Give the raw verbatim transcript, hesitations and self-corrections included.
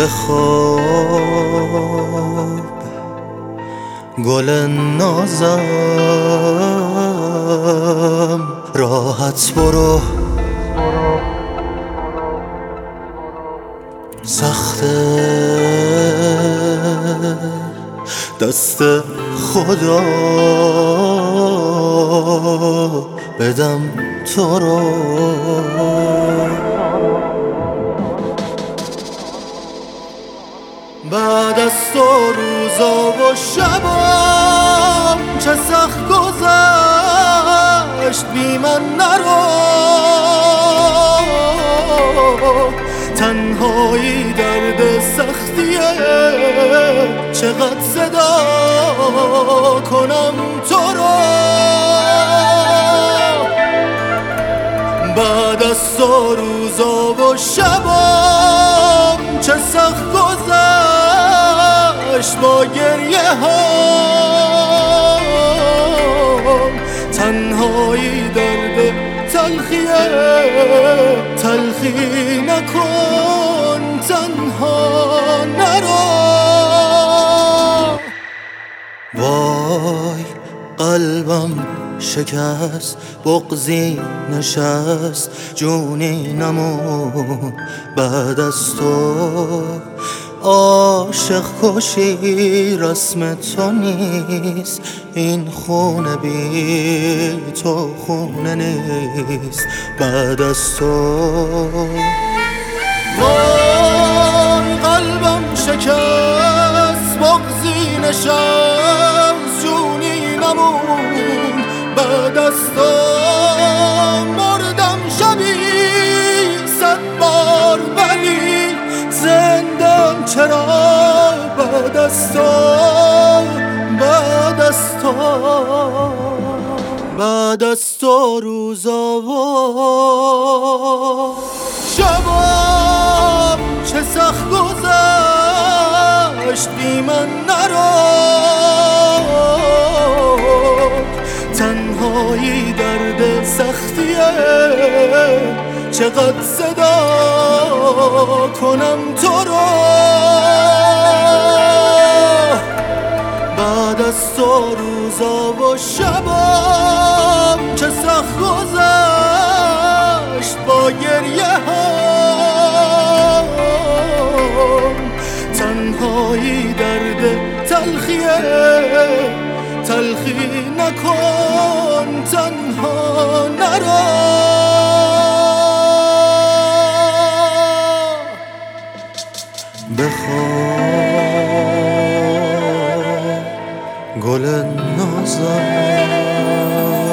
بخواب گل نازم، راحت برو سخته دست خدا بدم تو رو. بعد از تو روزا و شبام چه سخت گذشت، بی من نرو، تنهایی درد سختیه، چقدر صدا کنم تو رو. بعد از تو روزا و شبام چه سخت گذشت، با گریه هام تنهایی درد تلخیه، تلخی نکن تنها نرو. وای قلبم شکست، بغضی نشست، جونی نمون بعد از تو. عاشق کشی رسم تو نیست، این خونه بی تو خونه نیست بعد از تو. وای قلبم شکست، بغضی نشست، جونی نمون بعد از تو. مردم شبی صد بار ولی زندم چرا بعد از تو، بعد از تو. بعد از تو روزا و شبام چه سخت گذشت، بی من نرو، تنهایی درد سختیه، چقدر صدا کنم تو رو. بعد از تو روزا و شبام چه سخت گذشت، با گریه هام تنهایی درد تلخیه، تلخی نکن تنها نرو. بخواب گل نازم